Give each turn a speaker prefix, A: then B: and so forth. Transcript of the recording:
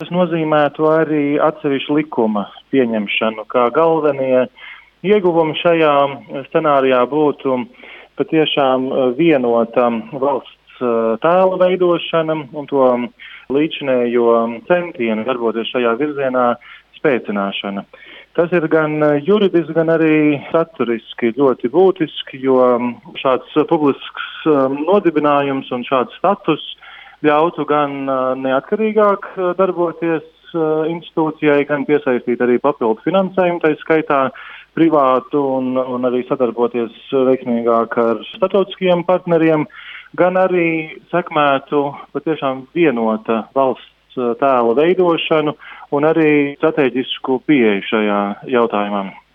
A: tas nozīmētu arī atsevišķu likuma pieņemšanu, kā galvenie ieguvumi šajā scenārijā būtu patiešām vienota valsts tēla veidošana un to līdzinējo centienu darboties šajā virzienā spēcināšana. Tas ir gan juridiski, gan arī saturiski ļoti būtiski, jo šāds publisks nodibinājums un šāds status ļautu gan neatkarīgāk darboties institūcijai, gan piesaistīt arī papildu finansējumu, tā skaitā privātu un arī sadarboties veiksmīgāk ar starptautiskiem partneriem, gan arī sekmētu patiešām vienota valsts tēla veidošanu un arī strateģisku pieeju šajā jautājumā.